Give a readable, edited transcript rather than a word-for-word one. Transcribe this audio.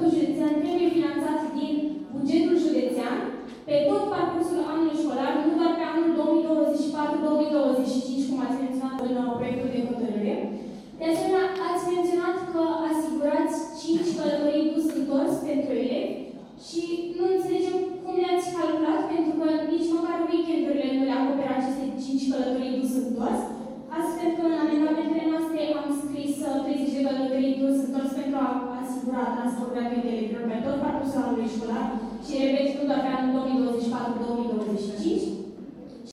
transportul județean trebuie finanțat din bugetul județean pe tot parcursul anului școlar, nu doar pe anul 2024-2025, cum ați menționat în proiectul de hotărâre. De asemenea, ați menționat că asigurați 5 călătorii dus-întors pentru elevi și nu înțelegem cum le-ați calculat, pentru că nici măcar weekendurile nu le acoperă aceste 5 călătorii dus-întors. Astfel că în amendamentele noastre am scris 30 de călătorii dus-întors pentru a asigura transportul gratuit de elevilor pe tot parcursul anului școlar și, repet, nu doar pe anul 2024-2025.